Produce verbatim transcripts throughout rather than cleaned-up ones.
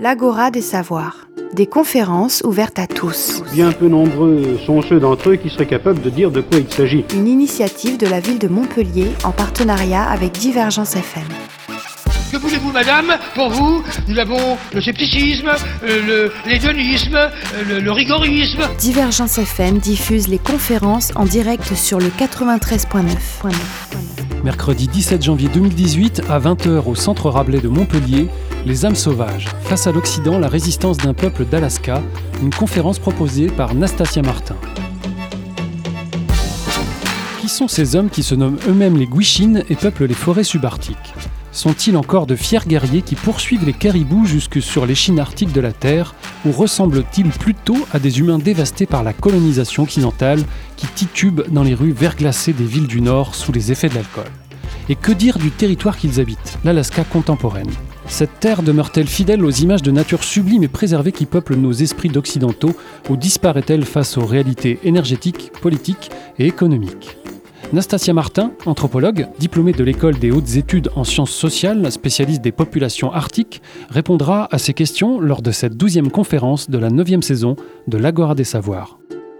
l'Agora des Savoirs. Des conférences ouvertes à tous. Bien peu nombreux sont ceux d'entre eux qui seraient capables de dire de quoi il s'agit. Une initiative de la ville de Montpellier en partenariat avec Divergence F M. Que voulez-vous, madame? Pour vous, nous avons le scepticisme, le, l'hédonisme, le, le rigorisme. Divergence F M diffuse les conférences en direct sur le quatre-vingt-treize point neuf. Mercredi dix-sept janvier deux mille dix-huit, à vingt heures au Centre Rabelais de Montpellier, Les âmes sauvages, face à l'Occident, la résistance d'un peuple d'Alaska, une conférence proposée par Nastasia Martin. Qui sont ces hommes qui se nomment eux-mêmes les Gwich'in et peuplent les forêts subarctiques? Sont-ils encore de fiers guerriers qui poursuivent les caribous jusque sur l'échine arctique de la Terre, ou ressemblent-ils plutôt à des humains dévastés par la colonisation occidentale qui titubent dans les rues verglacées des villes du Nord sous les effets de l'alcool? Et que dire du territoire qu'ils habitent, l'Alaska contemporaine? Cette terre demeure-t-elle fidèle aux images de nature sublime et préservée qui peuplent nos esprits d'occidentaux, ou disparaît-elle face aux réalités énergétiques, politiques et économiques? Nastasia Martin, anthropologue, diplômée de l'école des hautes études en sciences sociales, spécialiste des populations arctiques, répondra à ces questions lors de cette douzième conférence de la neuvième saison de l'Agora des Savoirs.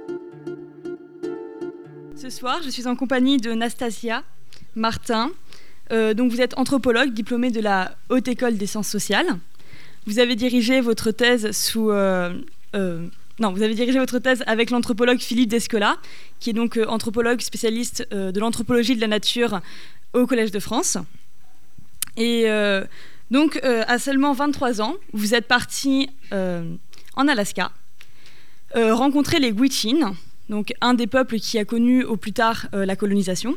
Ce soir, je suis en compagnie de Nastasia Martin. Euh, donc vous êtes anthropologue, diplômée de la Haute École des Sciences Sociales. Vous avez dirigé votre thèse sous... Euh, euh, Non, vous avez dirigé votre thèse avec l'anthropologue Philippe Descola, qui est donc euh, anthropologue spécialiste euh, de l'anthropologie de la nature au Collège de France. Et euh, donc, euh, à seulement vingt-trois ans, vous êtes parti euh, en Alaska, euh, rencontrer les Gwich'in, donc un des peuples qui a connu au plus tard euh, la colonisation.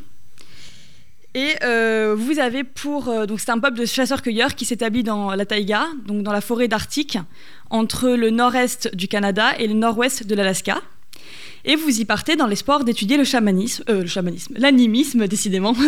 Et euh, vous avez pour... Euh, donc c'est un peuple de chasseurs-cueilleurs qui s'établit dans la taïga, donc dans la forêt d'Arctique, entre le nord-est du Canada et le nord-ouest de l'Alaska. Et vous y partez dans l'espoir d'étudier le chamanisme, euh, le chamanisme, l'animisme, décidément.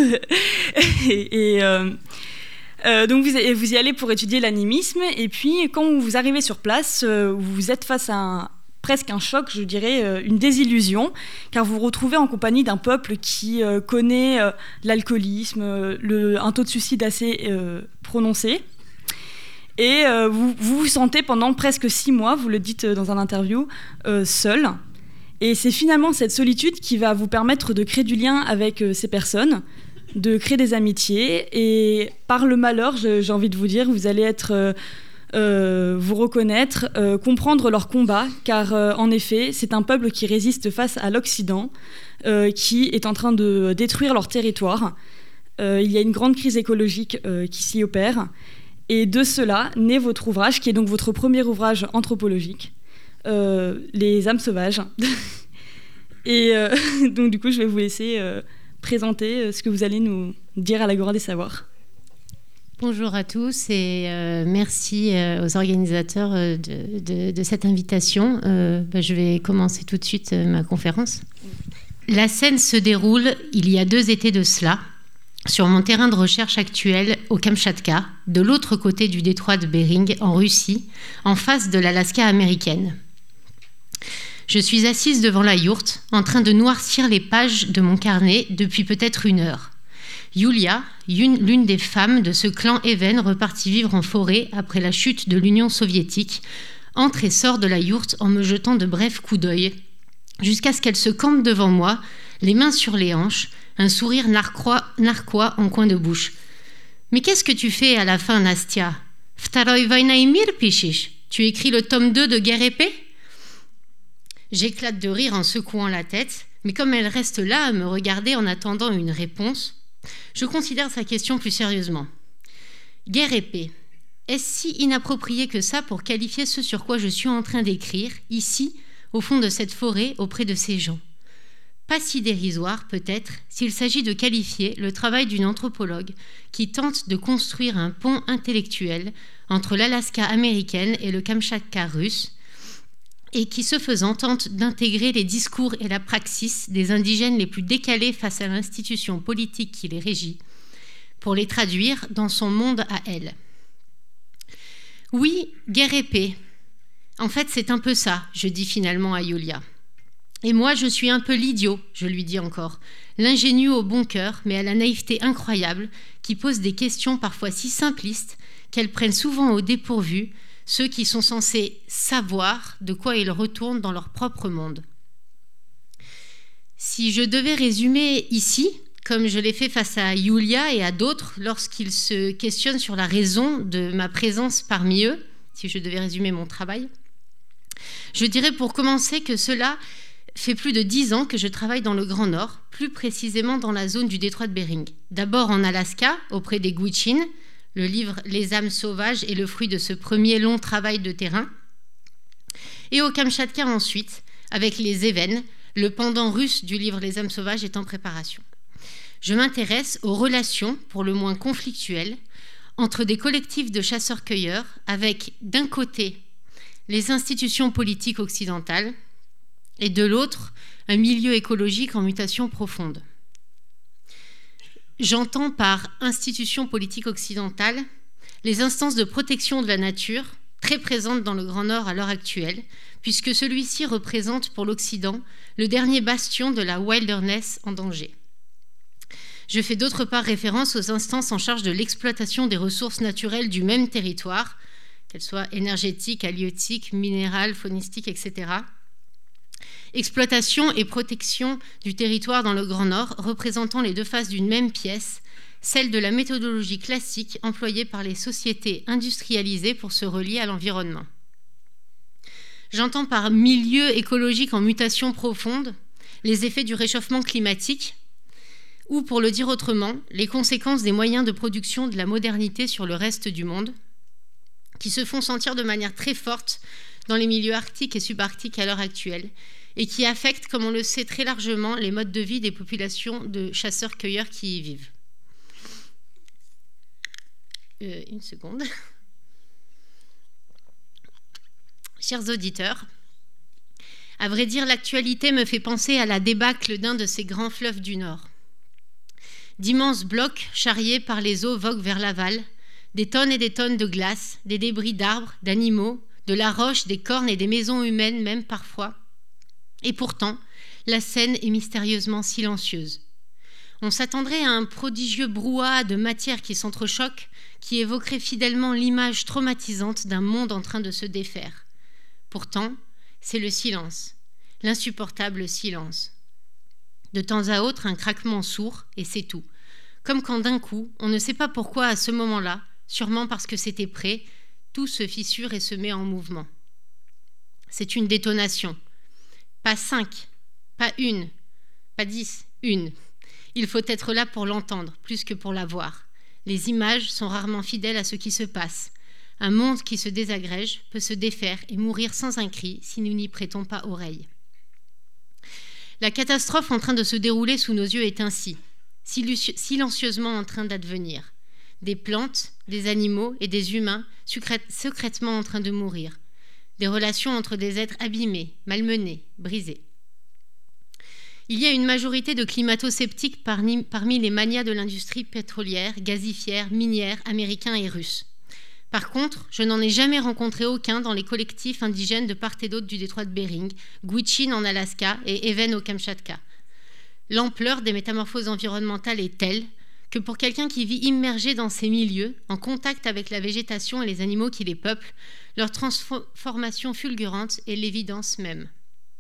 et et euh, euh, donc vous, vous y allez pour étudier l'animisme. Et puis, quand vous arrivez sur place, euh, vous êtes face à un... presque un choc, je dirais, euh, une désillusion, car vous vous retrouvez en compagnie d'un peuple qui euh, connaît euh, l'alcoolisme, euh, le, un taux de suicide assez euh, prononcé. Et euh, vous, vous vous sentez pendant presque six mois, vous le dites dans un interview, euh, seul. Et c'est finalement cette solitude qui va vous permettre de créer du lien avec euh, ces personnes, de créer des amitiés. Et par le malheur, je, j'ai envie de vous dire, vous allez être... Euh, Euh, vous reconnaître, euh, comprendre leur combat, car euh, en effet, c'est un peuple qui résiste face à l'Occident, euh, qui est en train de détruire leur territoire. Euh, il y a une grande crise écologique euh, qui s'y opère, et de cela naît votre ouvrage, qui est donc votre premier ouvrage anthropologique, euh, Les âmes sauvages. Et euh, donc du coup, je vais vous laisser euh, présenter ce que vous allez nous dire à l'Agora des Savoirs. Bonjour à tous et euh, merci euh, aux organisateurs euh, de, de, de cette invitation. Euh, bah, je vais commencer tout de suite euh, ma conférence. La scène se déroule il y a deux étés de cela, sur mon terrain de recherche actuel au Kamchatka, de l'autre côté du détroit de Bering, en Russie, en face de l'Alaska américaine. Je suis assise devant la yourte, en train de noircir les pages de mon carnet depuis peut-être une heure. Yulia, l'une des femmes de ce clan Even repartie vivre en forêt après la chute de l'Union soviétique, entre et sort de la yourte en me jetant de brefs coups d'œil, jusqu'à ce qu'elle se campe devant moi, les mains sur les hanches, un sourire narquois, narquois en coin de bouche. « Mais qu'est-ce que tu fais à la fin, Nastia ? Vtaroy Vaina Mir Pishish ? Tu écris le tome deux de Guerre et Paix ?» J'éclate de rire en secouant la tête, mais comme elle reste là à me regarder en attendant une réponse, je considère sa question plus sérieusement. Guerre et paix. Est-ce si inapproprié que ça pour qualifier ce sur quoi je suis en train d'écrire, ici, au fond de cette forêt, auprès de ces gens? Pas si dérisoire, peut-être, s'il s'agit de qualifier le travail d'une anthropologue qui tente de construire un pont intellectuel entre l'Alaska américaine et le Kamchatka russe, et qui, ce faisant, tente d'intégrer les discours et la praxis des indigènes les plus décalés face à l'institution politique qui les régit, pour les traduire dans son monde à elle. Oui, guerre et paix. En fait, c'est un peu ça, je dis finalement à Yulia. Et moi, je suis un peu l'idiot, je lui dis encore, l'ingénu au bon cœur, mais à la naïveté incroyable, qui pose des questions parfois si simplistes qu'elles prennent souvent au dépourvu, ceux qui sont censés savoir de quoi ils retournent dans leur propre monde. Si je devais résumer ici, comme je l'ai fait face à Yulia et à d'autres lorsqu'ils se questionnent sur la raison de ma présence parmi eux, si je devais résumer mon travail, je dirais pour commencer que cela fait plus de dix ans que je travaille dans le Grand Nord, plus précisément dans la zone du détroit de Bering. D'abord en Alaska, auprès des Gwich'in. Le livre « Les âmes sauvages » est le fruit de ce premier long travail de terrain. Et au Kamchatka ensuite, avec les Even, le pendant russe du livre « Les âmes sauvages » est en préparation. Je m'intéresse aux relations, pour le moins conflictuelles, entre des collectifs de chasseurs-cueilleurs avec, d'un côté, les institutions politiques occidentales et de l'autre, un milieu écologique en mutation profonde. J'entends par institutions politiques occidentales les instances de protection de la nature très présentes dans le Grand Nord à l'heure actuelle, puisque celui-ci représente pour l'Occident le dernier bastion de la wilderness en danger. Je fais d'autre part référence aux instances en charge de l'exploitation des ressources naturelles du même territoire, qu'elles soient énergétiques, halieutiques, minérales, faunistiques, et cetera. Exploitation et protection du territoire dans le Grand Nord représentant les deux faces d'une même pièce, celle de la méthodologie classique employée par les sociétés industrialisées pour se relier à l'environnement. J'entends par milieu écologique en mutation profonde les effets du réchauffement climatique, ou pour le dire autrement, les conséquences des moyens de production de la modernité sur le reste du monde, qui se font sentir de manière très forte dans les milieux arctiques et subarctiques à l'heure actuelle, et qui affectent, comme on le sait très largement, les modes de vie des populations de chasseurs-cueilleurs qui y vivent. Euh, une seconde. Chers auditeurs, à vrai dire, l'actualité me fait penser à la débâcle d'un de ces grands fleuves du Nord. D'immenses blocs charriés par les eaux voguent vers l'aval, des tonnes et des tonnes de glace, des débris d'arbres, d'animaux, de la roche, des cornes et des maisons humaines même parfois. Et pourtant, la scène est mystérieusement silencieuse. On s'attendrait à un prodigieux brouhaha de matière qui s'entrechoque, qui évoquerait fidèlement l'image traumatisante d'un monde en train de se défaire. Pourtant, c'est le silence, l'insupportable silence. De temps à autre, un craquement sourd, et c'est tout. Comme quand d'un coup, on ne sait pas pourquoi à ce moment-là, sûrement parce que c'était prêt, tout se fissure et se met en mouvement. C'est une détonation. Pas cinq, pas une, pas dix, une. Il faut être là pour l'entendre, plus que pour la voir. Les images sont rarement fidèles à ce qui se passe. Un monde qui se désagrège peut se défaire et mourir sans un cri si nous n'y prêtons pas oreille. La catastrophe en train de se dérouler sous nos yeux est ainsi, silencieusement en train d'advenir. Des plantes, des animaux et des humains secrètement en train de mourir. Des relations entre des êtres abîmés, malmenés, brisés. Il y a une majorité de climato-sceptiques parmi, parmi les manias de l'industrie pétrolière, gazifière, minière, américains et russes. Par contre, je n'en ai jamais rencontré aucun dans les collectifs indigènes de part et d'autre du détroit de Bering, Gwich'in en Alaska et Even au Kamchatka. L'ampleur des métamorphoses environnementales est telle que pour quelqu'un qui vit immergé dans ces milieux, en contact avec la végétation et les animaux qui les peuplent, leur transformation fulgurante est l'évidence même.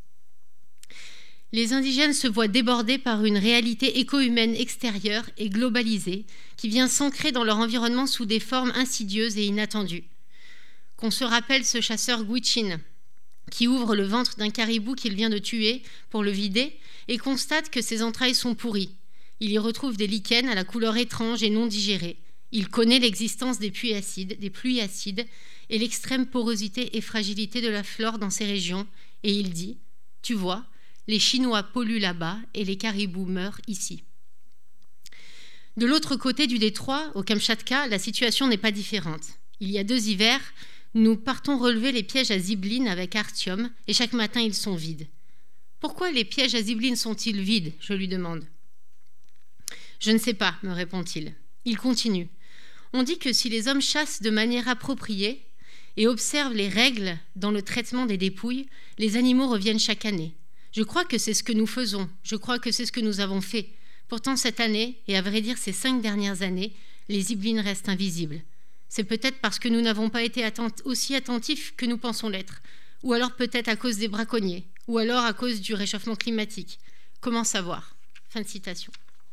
Les indigènes se voient débordés par une réalité éco-humaine extérieure et globalisée qui vient s'ancrer dans leur environnement sous des formes insidieuses et inattendues. Qu'on se rappelle ce chasseur Gwich'in qui ouvre le ventre d'un caribou qu'il vient de tuer pour le vider et constate que ses entrailles sont pourries. Il y retrouve des lichens à la couleur étrange et non digérée. Il connaît l'existence des pluies acides, des pluies acides et l'extrême porosité et fragilité de la flore dans ces régions et il dit « Tu vois, les Chinois polluent là-bas et les caribous meurent ici. » De l'autre côté du détroit, au Kamchatka, la situation n'est pas différente. Il y a deux hivers, nous partons relever les pièges à zibeline avec Artyom et chaque matin ils sont vides. Pourquoi les pièges à zibeline sont-ils vides ? Je lui demande. Je ne sais pas, me répond-il. Il continue. On dit que si les hommes chassent de manière appropriée et observent les règles dans le traitement des dépouilles, les animaux reviennent chaque année. Je crois que c'est ce que nous faisons, je crois que c'est ce que nous avons fait. Pourtant, cette année, et à vrai dire ces cinq dernières années, les zibelines restent invisibles. C'est peut-être parce que nous n'avons pas été attent- aussi attentifs que nous pensons l'être, ou alors peut-être à cause des braconniers, ou alors à cause du réchauffement climatique. Comment savoir ? Fin de citation.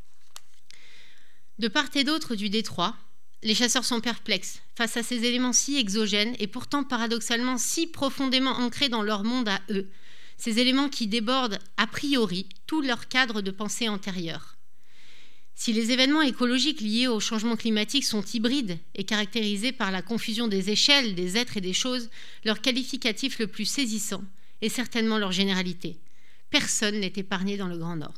De part et d'autre du détroit, les chasseurs sont perplexes face à ces éléments si exogènes et pourtant paradoxalement si profondément ancrés dans leur monde à eux, ces éléments qui débordent a priori tout leur cadre de pensée antérieur. Si les événements écologiques liés au changement climatique sont hybrides et caractérisés par la confusion des échelles, des êtres et des choses, leur qualificatif le plus saisissant est certainement leur généralité. Personne n'est épargné dans le Grand Nord.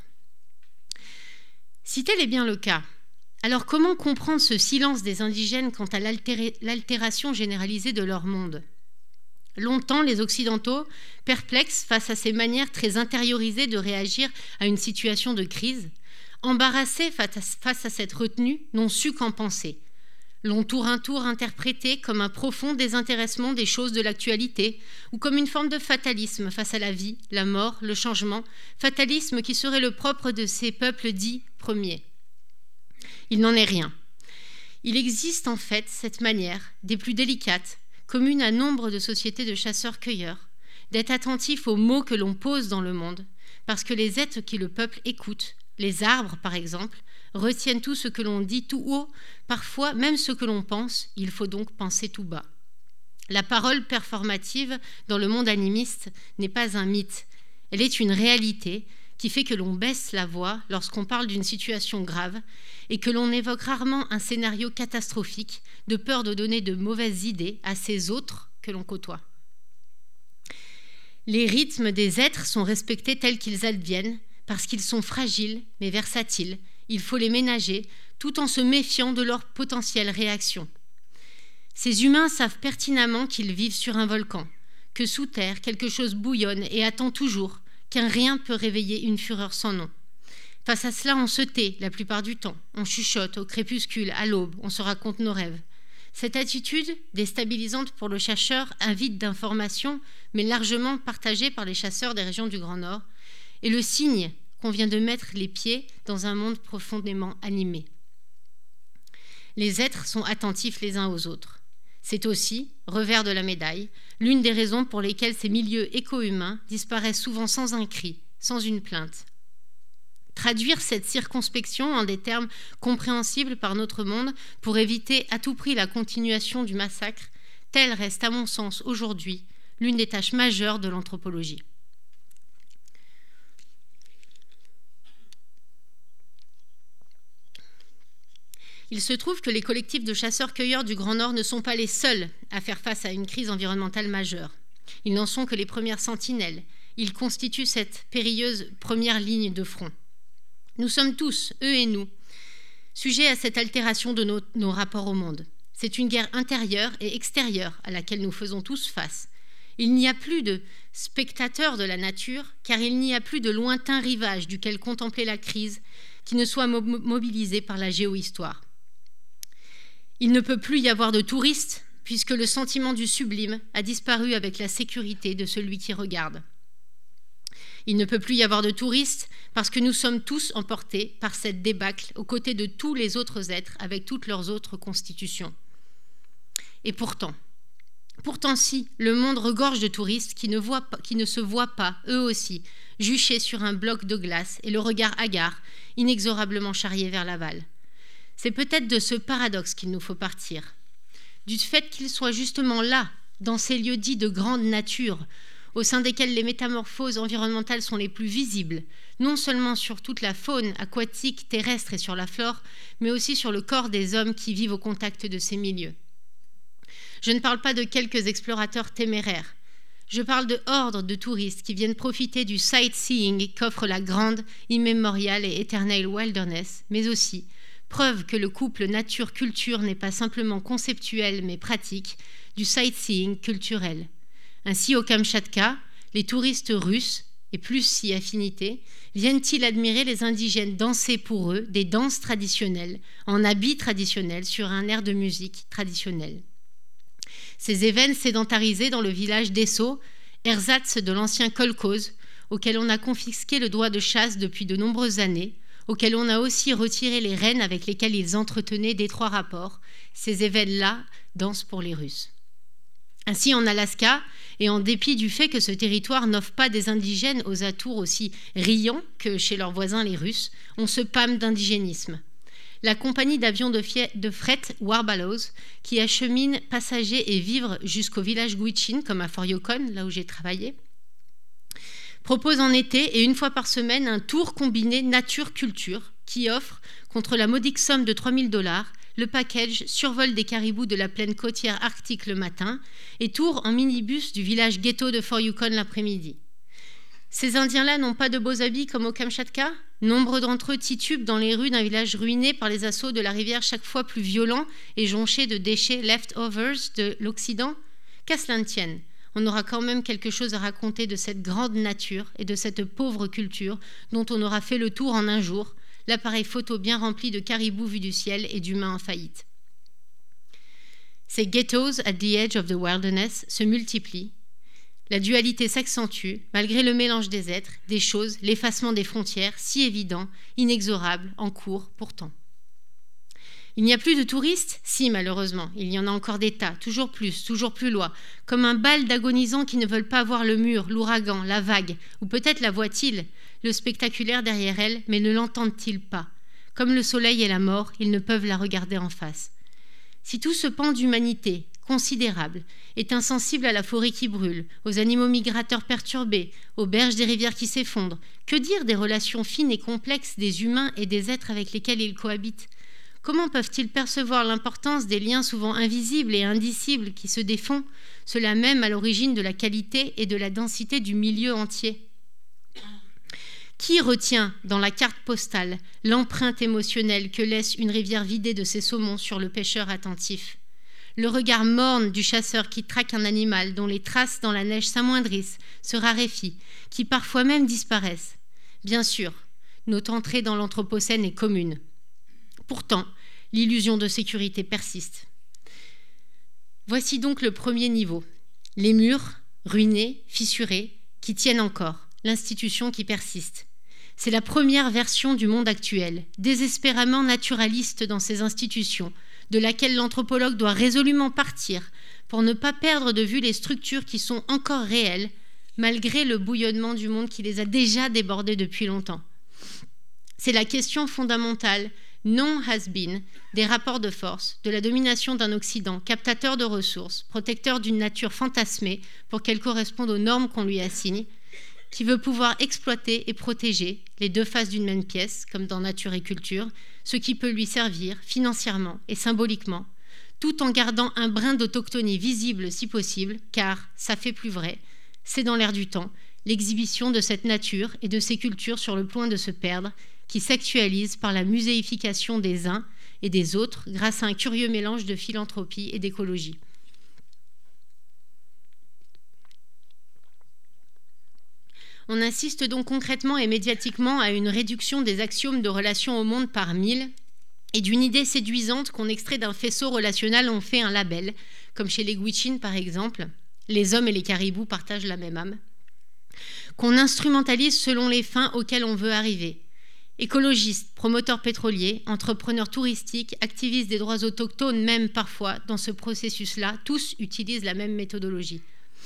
Si tel est bien le cas, alors comment comprendre ce silence des indigènes quant à l'altération généralisée de leur monde ? Longtemps, les Occidentaux, perplexes face à ces manières très intériorisées de réagir à une situation de crise, embarrassés face à cette retenue, n'ont su qu'en penser. L'ont tour un tour interprété comme un profond désintéressement des choses de l'actualité ou comme une forme de fatalisme face à la vie, la mort, le changement, fatalisme qui serait le propre de ces peuples dits premiers. Il n'en est rien. Il existe en fait cette manière, des plus délicates, commune à nombre de sociétés de chasseurs-cueilleurs, d'être attentif aux mots que l'on pose dans le monde, parce que les êtres qui le peuple écoutent, les arbres par exemple, retiennent tout ce que l'on dit tout haut, parfois même ce que l'on pense, il faut donc penser tout bas. La parole performative dans le monde animiste n'est pas un mythe, elle est une réalité qui fait que l'on baisse la voix lorsqu'on parle d'une situation grave et que l'on évoque rarement un scénario catastrophique de peur de donner de mauvaises idées à ces autres que l'on côtoie. Les rythmes des êtres sont respectés tels qu'ils adviennent parce qu'ils sont fragiles mais versatiles. Il faut les ménager tout en se méfiant de leur potentielle réaction. Ces humains savent pertinemment qu'ils vivent sur un volcan, que sous terre quelque chose bouillonne et attend toujours, qu'un rien peut réveiller une fureur sans nom. Face à cela, on se tait la plupart du temps, on chuchote au crépuscule, à l'aube, on se raconte nos rêves. Cette attitude, déstabilisante pour le chercheur, avide d'informations, mais largement partagée par les chasseurs des régions du Grand Nord, est le signe qu'on vient de mettre les pieds dans un monde profondément animé. Les êtres sont attentifs les uns aux autres. C'est aussi, revers de la médaille, l'une des raisons pour lesquelles ces milieux éco-humains disparaissent souvent sans un cri, sans une plainte. Traduire cette circonspection en des termes compréhensibles par notre monde pour éviter à tout prix la continuation du massacre, telle reste à mon sens aujourd'hui l'une des tâches majeures de l'anthropologie. Il se trouve que les collectifs de chasseurs-cueilleurs du Grand Nord ne sont pas les seuls à faire face à une crise environnementale majeure. Ils n'en sont que les premières sentinelles. Ils constituent cette périlleuse première ligne de front. Nous sommes tous, eux et nous, sujets à cette altération de nos, nos rapports au monde. C'est une guerre intérieure et extérieure à laquelle nous faisons tous face. Il n'y a plus de spectateurs de la nature, car il n'y a plus de lointain rivage duquel contempler la crise qui ne soit mo- mobilisé par la géohistoire. Il ne peut plus y avoir de touristes, puisque le sentiment du sublime a disparu avec la sécurité de celui qui regarde. Il ne peut plus y avoir de touristes, parce que nous sommes tous emportés par cette débâcle aux côtés de tous les autres êtres, avec toutes leurs autres constitutions. Et pourtant, pourtant si, le monde regorge de touristes qui ne, voient pas, qui ne se voient pas, eux aussi, juchés sur un bloc de glace et le regard hagard, inexorablement charrié vers l'aval. C'est peut-être de ce paradoxe qu'il nous faut partir, du fait qu'ils soient justement là, dans ces lieux dits de grande nature, au sein desquels les métamorphoses environnementales sont les plus visibles, non seulement sur toute la faune aquatique, terrestre et sur la flore, mais aussi sur le corps des hommes qui vivent au contact de ces milieux. Je ne parle pas de quelques explorateurs téméraires, je parle de hordes de touristes qui viennent profiter du sightseeing qu'offre la grande, immémoriale et éternelle wilderness, mais aussi preuve que le couple nature-culture n'est pas simplement conceptuel mais pratique, du sightseeing culturel. Ainsi, au Kamchatka, les touristes russes, et plus si affinités, viennent-ils admirer les indigènes danser pour eux des danses traditionnelles, en habits traditionnels, sur un air de musique traditionnelle. Ces événements sédentarisés dans le village d'Esso, ersatz de l'ancien kolkhoz, auquel on a confisqué le droit de chasse depuis de nombreuses années, auquel on a aussi retiré les rennes avec lesquelles ils entretenaient d'étroits rapports, ces événements-là danse pour les Russes. Ainsi, en Alaska, et en dépit du fait que ce territoire n'offre pas des indigènes aux atours aussi riants que chez leurs voisins les Russes, on se pâme d'indigénisme. La compagnie d'avions de, de fret Warballows, qui achemine passagers et vivres jusqu'au village Gwich'in, comme à Fort Yukon, là où j'ai travaillé, propose en été et une fois par semaine un tour combiné nature-culture qui offre, contre la modique somme de trois mille dollars, le package survol des caribous de la plaine côtière arctique le matin et tour en minibus du village ghetto de Fort Yukon l'après-midi. Ces Indiens-là n'ont pas de beaux habits comme au Kamchatka ? Nombre d'entre eux titubent dans les rues d'un village ruiné par les assauts de la rivière chaque fois plus violents et jonchés de déchets leftovers de l'Occident ? Qu'à cela ne tienne, on aura quand même quelque chose à raconter de cette grande nature et de cette pauvre culture dont on aura fait le tour en un jour, l'appareil photo bien rempli de caribous vus du ciel et d'humains en faillite. Ces ghettos at the edge of the wilderness se multiplient. La dualité s'accentue, malgré le mélange des êtres, des choses, l'effacement des frontières, si évident, inexorable, en cours pourtant. Il n'y a plus de touristes ? Si, malheureusement, il y en a encore des tas, toujours plus, toujours plus loin, comme un bal d'agonisants qui ne veulent pas voir le mur, l'ouragan, la vague, ou peut-être la voient-ils, le spectaculaire derrière elle, mais ne l'entendent-ils pas ? Comme le soleil et la mort, ils ne peuvent la regarder en face. Si tout ce pan d'humanité, considérable, est insensible à la forêt qui brûle, aux animaux migrateurs perturbés, aux berges des rivières qui s'effondrent, que dire des relations fines et complexes des humains et des êtres avec lesquels ils cohabitent ? Comment peuvent-ils percevoir l'importance des liens souvent invisibles et indicibles qui se défont, cela même à l'origine de la qualité et de la densité du milieu entier ? Qui retient dans la carte postale l'empreinte émotionnelle que laisse une rivière vidée de ses saumons sur le pêcheur attentif ? Le regard morne du chasseur qui traque un animal dont les traces dans la neige s'amoindrissent, se raréfient, qui parfois même disparaissent. Bien sûr, notre entrée dans l'Anthropocène est commune. Pourtant, l'illusion de sécurité persiste. Voici donc le premier niveau. Les murs, ruinés, fissurés, qui tiennent encore, l'institution qui persiste. C'est la première version du monde actuel, désespérément naturaliste dans ses institutions, de laquelle l'anthropologue doit résolument partir pour ne pas perdre de vue les structures qui sont encore réelles, malgré le bouillonnement du monde qui les a déjà débordées depuis longtemps. C'est la question fondamentale, non has been, des rapports de force, de la domination d'un Occident captateur de ressources, protecteur d'une nature fantasmée pour qu'elle corresponde aux normes qu'on lui assigne, qui veut pouvoir exploiter et protéger les deux faces d'une même pièce, comme dans Nature et Culture, ce qui peut lui servir financièrement et symboliquement, tout en gardant un brin d'autochtonie visible si possible, car, ça fait plus vrai, c'est dans l'air du temps, l'exhibition de cette nature et de ces cultures sur le point de se perdre, qui s'actualise par la muséification des uns et des autres grâce à un curieux mélange de philanthropie et d'écologie. On insiste donc concrètement et médiatiquement à une réduction des axiomes de relation au monde par mille et d'une idée séduisante qu'on extrait d'un faisceau relationnel, on fait un label, comme chez les Gwich'in par exemple, les hommes et les caribous partagent la même âme, qu'on instrumentalise selon les fins auxquelles on veut arriver. Écologistes, promoteurs pétroliers, entrepreneurs touristiques, activistes des droits autochtones, même parfois, dans ce processus-là, tous utilisent la même méthodologie.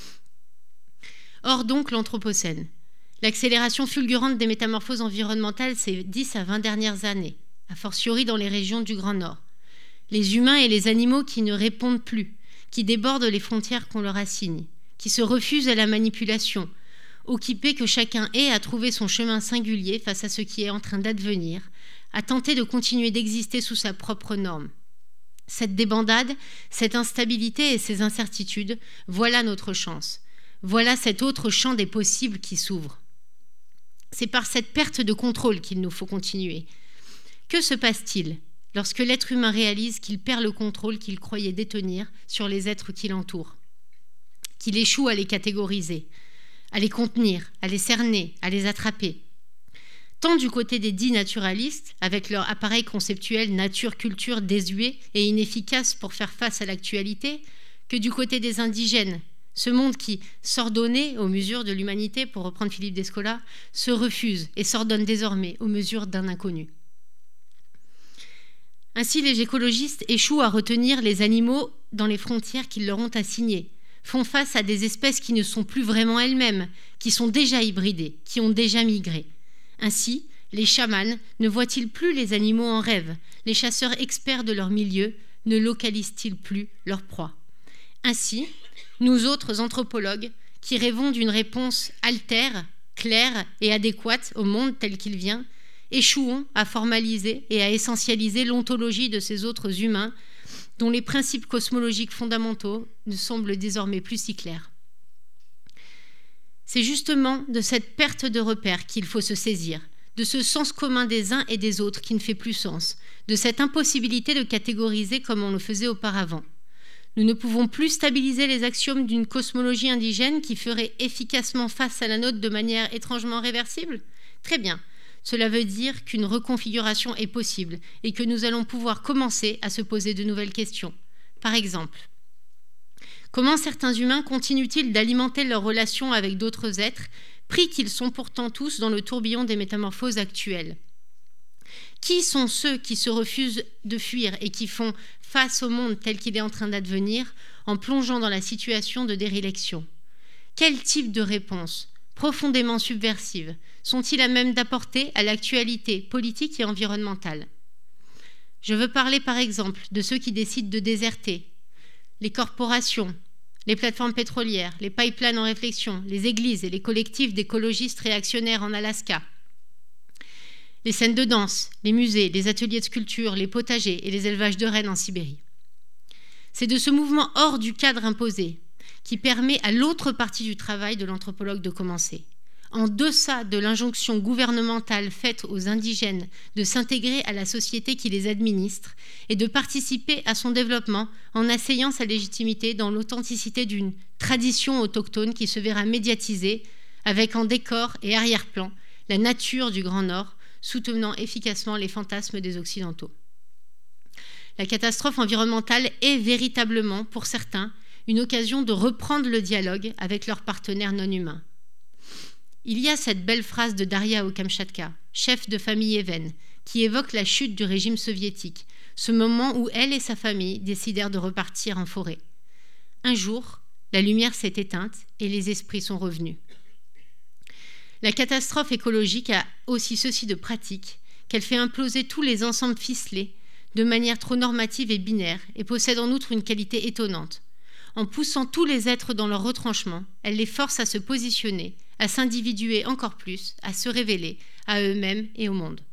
Or donc l'Anthropocène. L'accélération fulgurante des métamorphoses environnementales ces dix à vingt dernières années, a fortiori dans les régions du Grand Nord. Les humains et les animaux qui ne répondent plus, qui débordent les frontières qu'on leur assigne, qui se refusent à la manipulation, occupés que chacun est à trouver son chemin singulier face à ce qui est en train d'advenir, à tenter de continuer d'exister sous sa propre norme. Cette débandade, cette instabilité et ces incertitudes, voilà notre chance. Voilà cet autre champ des possibles qui s'ouvre. C'est par cette perte de contrôle qu'il nous faut continuer. Que se passe-t-il lorsque l'être humain réalise qu'il perd le contrôle qu'il croyait détenir sur les êtres qui l'entourent, qu'il échoue à les catégoriser, à les contenir, à les cerner, à les attraper. Tant du côté des dits naturalistes, avec leur appareil conceptuel nature-culture désuet et inefficace pour faire face à l'actualité, que du côté des indigènes, ce monde qui, s'ordonnait aux mesures de l'humanité, pour reprendre Philippe Descola, se refuse et s'ordonne désormais aux mesures d'un inconnu. Ainsi, les écologistes échouent à retenir les animaux dans les frontières qu'ils leur ont assignées, font face à des espèces qui ne sont plus vraiment elles-mêmes, qui sont déjà hybridées, qui ont déjà migré. Ainsi, les chamans ne voient-ils plus les animaux en rêve? Les chasseurs experts de leur milieu ne localisent-ils plus leur proie? Ainsi, nous autres anthropologues, qui rêvons d'une réponse altère, claire et adéquate au monde tel qu'il vient, échouons à formaliser et à essentialiser l'ontologie de ces autres humains dont les principes cosmologiques fondamentaux ne semblent désormais plus si clairs. C'est justement de cette perte de repères qu'il faut se saisir, de ce sens commun des uns et des autres qui ne fait plus sens, de cette impossibilité de catégoriser comme on le faisait auparavant. Nous ne pouvons plus stabiliser les axiomes d'une cosmologie indigène qui ferait efficacement face à la nôtre de manière étrangement réversible? Très bien. Cela veut dire qu'une reconfiguration est possible et que nous allons pouvoir commencer à se poser de nouvelles questions. Par exemple, comment certains humains continuent-ils d'alimenter leurs relations avec d'autres êtres, pris qu'ils sont pourtant tous dans le tourbillon des métamorphoses actuelles? Qui sont ceux qui se refusent de fuir et qui font face au monde tel qu'il est en train d'advenir en plongeant dans la situation de déréliction? Quel type de réponse profondément subversives sont-ils à même d'apporter à l'actualité politique et environnementale? Je veux parler par exemple de ceux qui décident de déserter, les corporations, les plateformes pétrolières, les pipelines en réflexion, les églises et les collectifs d'écologistes réactionnaires en Alaska, les scènes de danse, les musées, les ateliers de sculpture, les potagers et les élevages de rennes en Sibérie. C'est de ce mouvement hors du cadre imposé qui permet à l'autre partie du travail de l'anthropologue de commencer. En deçà de l'injonction gouvernementale faite aux indigènes de s'intégrer à la société qui les administre et de participer à son développement en asseyant sa légitimité dans l'authenticité d'une tradition autochtone qui se verra médiatisée avec en décor et arrière-plan la nature du Grand Nord, soutenant efficacement les fantasmes des Occidentaux. La catastrophe environnementale est véritablement, pour certains, une occasion de reprendre le dialogue avec leurs partenaires non humains. Il y a cette belle phrase de Daria au Kamchatka, chef de famille évène, qui évoque la chute du régime soviétique, ce moment où elle et sa famille décidèrent de repartir en forêt. Un jour, la lumière s'est éteinte et les esprits sont revenus. La catastrophe écologique a aussi ceci de pratique qu'elle fait imploser tous les ensembles ficelés de manière trop normative et binaire et possède en outre une qualité étonnante. En poussant tous les êtres dans leur retranchement, elle les force à se positionner, à s'individuer encore plus, à se révéler à eux-mêmes et au monde.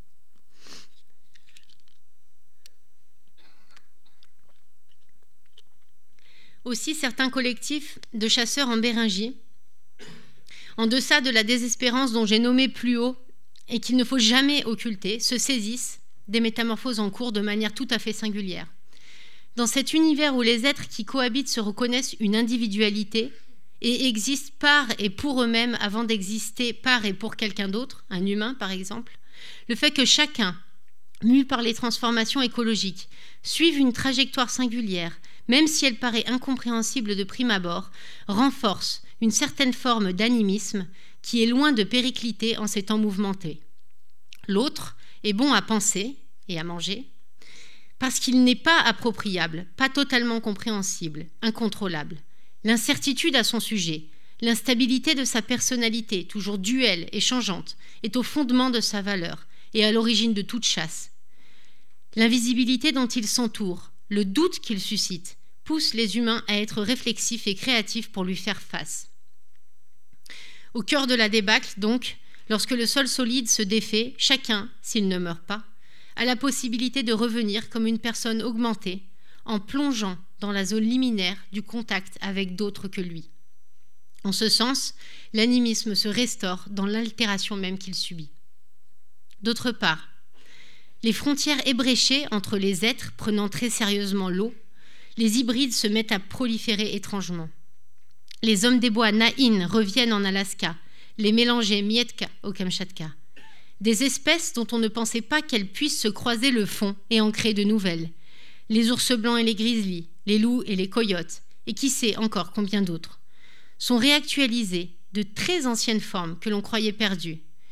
Aussi, certains collectifs de chasseurs en Béringie, en deçà de la désespérance dont j'ai nommé plus haut et qu'il ne faut jamais occulter, se saisissent des métamorphoses en cours de manière tout à fait singulière. Dans cet univers où les êtres qui cohabitent se reconnaissent une individualité et existent par et pour eux-mêmes avant d'exister par et pour quelqu'un d'autre, un humain par exemple, le fait que chacun, mu par les transformations écologiques, suive une trajectoire singulière, même si elle paraît incompréhensible de prime abord, renforce une certaine forme d'animisme qui est loin de péricliter en ces temps mouvementés. L'autre est bon à penser et à manger, parce qu'il n'est pas appropriable, pas totalement compréhensible, incontrôlable. L'incertitude à son sujet, l'instabilité de sa personnalité, toujours duelle et changeante, est au fondement de sa valeur et à l'origine de toute chasse. L'invisibilité dont il s'entoure, le doute qu'il suscite, pousse les humains à être réflexifs et créatifs pour lui faire face. Au cœur de la débâcle, donc, lorsque le sol solide se défait, chacun, s'il ne meurt pas, a la possibilité de revenir comme une personne augmentée en plongeant dans la zone liminaire du contact avec d'autres que lui. En ce sens, l'animisme se restaure dans l'altération même qu'il subit. D'autre part, les frontières ébréchées entre les êtres prenant très sérieusement l'eau, les hybrides se mettent à proliférer étrangement. Les hommes des bois Naïn reviennent en Alaska, les mélangés Mietka au Kamchatka. Des espèces dont on ne pensait pas qu'elles puissent se croiser le fond et en créer de nouvelles. Les ours blancs et les grizzlies, les loups et les coyotes, et qui sait encore combien d'autres, sont réactualisés de très anciennes formes que l'on croyait perdues.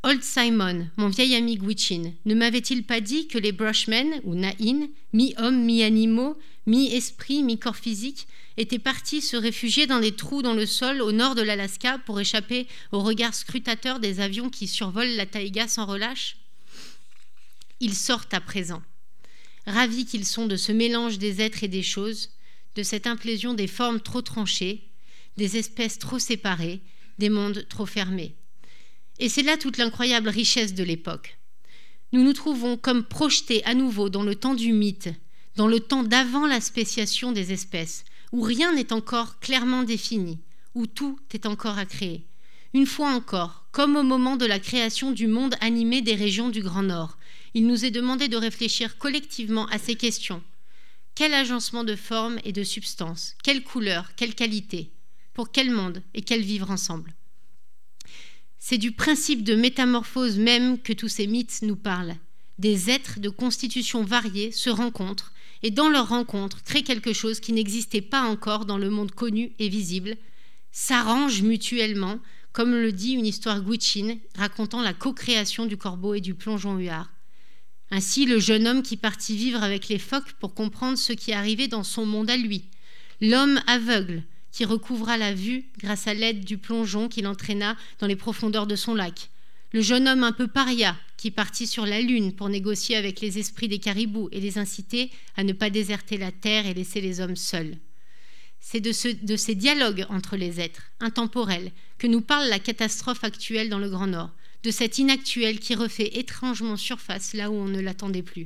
Old Simon, mon vieil ami Gwich'in, ne m'avait-il pas dit que les Brushmen, ou Na'in, mi-hommes, mi-animaux, mi-esprit, mi-corps physique, étaient partis se réfugier dans des trous dans le sol au nord de l'Alaska pour échapper au regard scrutateur des avions qui survolent la taïga sans relâche? Ils sortent à présent, ravis qu'ils sont de ce mélange des êtres et des choses, de cette implosion des formes trop tranchées, des espèces trop séparées, des mondes trop fermés. Et c'est là toute l'incroyable richesse de l'époque. Nous nous trouvons comme projetés à nouveau dans le temps du mythe, dans le temps d'avant la spéciation des espèces, où rien n'est encore clairement défini, où tout est encore à créer. Une fois encore, comme au moment de la création du monde animé des régions du Grand Nord, il nous est demandé de réfléchir collectivement à ces questions. Quel agencement de forme et de substance? Quelle couleur? Quelle qualité? Pour quel monde et quel vivre ensemble? C'est du principe de métamorphose même que tous ces mythes nous parlent. Des êtres de constitution variée se rencontrent et dans leur rencontre créent quelque chose qui n'existait pas encore dans le monde connu et visible, s'arrangent mutuellement, comme le dit une histoire Gwich'in racontant la co-création du corbeau et du plongeon huard. Ainsi, le jeune homme qui partit vivre avec les phoques pour comprendre ce qui arrivait dans son monde à lui, l'homme aveugle qui recouvra la vue grâce à l'aide du plongeon qu'il entraîna dans les profondeurs de son lac, le jeune homme un peu paria qui partit sur la lune pour négocier avec les esprits des caribous et les inciter à ne pas déserter la terre et laisser les hommes seuls. C'est de, ce, de ces dialogues entre les êtres, intemporels, que nous parle la catastrophe actuelle dans le Grand Nord, de cet inactuel qui refait étrangement surface là où on ne l'attendait plus.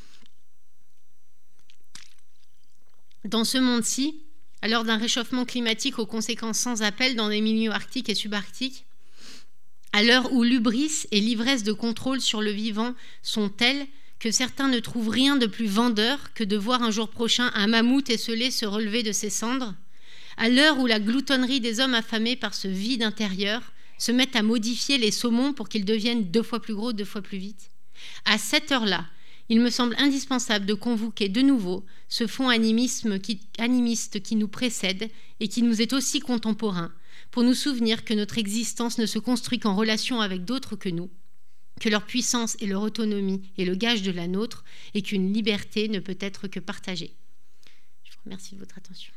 Dans ce monde-ci, à l'heure d'un réchauffement climatique aux conséquences sans appel dans les milieux arctiques et subarctiques, à l'heure où l'hubris et l'ivresse de contrôle sur le vivant sont telles que certains ne trouvent rien de plus vendeur que de voir un jour prochain un mammouth esselé se relever de ses cendres, à l'heure où la gloutonnerie des hommes affamés par ce vide intérieur se met à modifier les saumons pour qu'ils deviennent deux fois plus gros, deux fois plus vite, à cette heure-là, il me semble indispensable de convoquer de nouveau ce fond animisme qui, animiste qui nous précède et qui nous est aussi contemporain, pour nous souvenir que notre existence ne se construit qu'en relation avec d'autres que nous, que leur puissance et leur autonomie est le gage de la nôtre et qu'une liberté ne peut être que partagée. Je vous remercie de votre attention.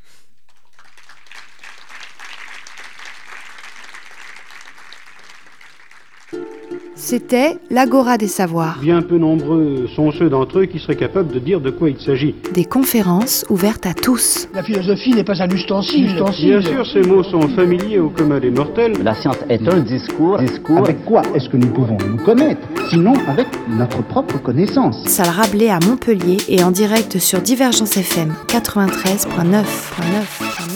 C'était l'Agora des Savoirs. Bien peu nombreux sont ceux d'entre eux qui seraient capables de dire de quoi il s'agit. Des conférences ouvertes à tous. La philosophie n'est pas un ustensile. ustensile. Bien sûr, ces mots sont familiers au commun des mortels. La science est un discours. discours. Avec quoi est-ce que nous pouvons nous connaître? Sinon avec notre propre connaissance. Salle Rabelais à Montpellier et en direct sur Divergence F M quatre-vingt-treize neuf.